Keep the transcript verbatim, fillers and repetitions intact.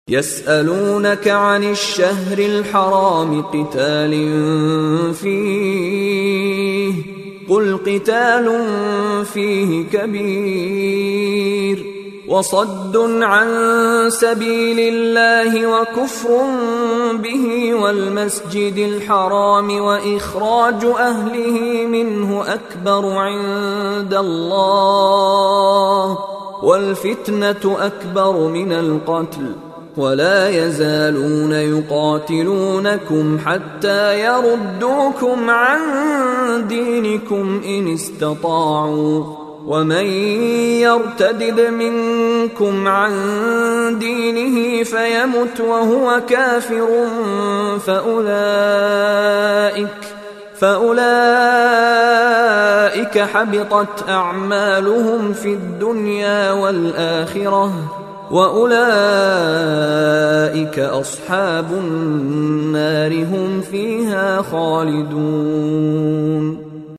يسألونك عن الشهر الحرام قتال فيه قل قتال فيه كبير وصد عن سبيل الله وكفر به والمسجد الحرام وإخراج أهله منه أكبر عند الله والفتنة أكبر من القتل ولا يزالون يقاتلونكم حتى يردوكم عن دينكم إن استطاعوا ومن يرتدد منكم عن دينه فيمت وهو كافر فأولئك فأولئك حبطت أعمالهم في الدنيا والآخرة وأولئك أصحاب النار هم فيها خالدون.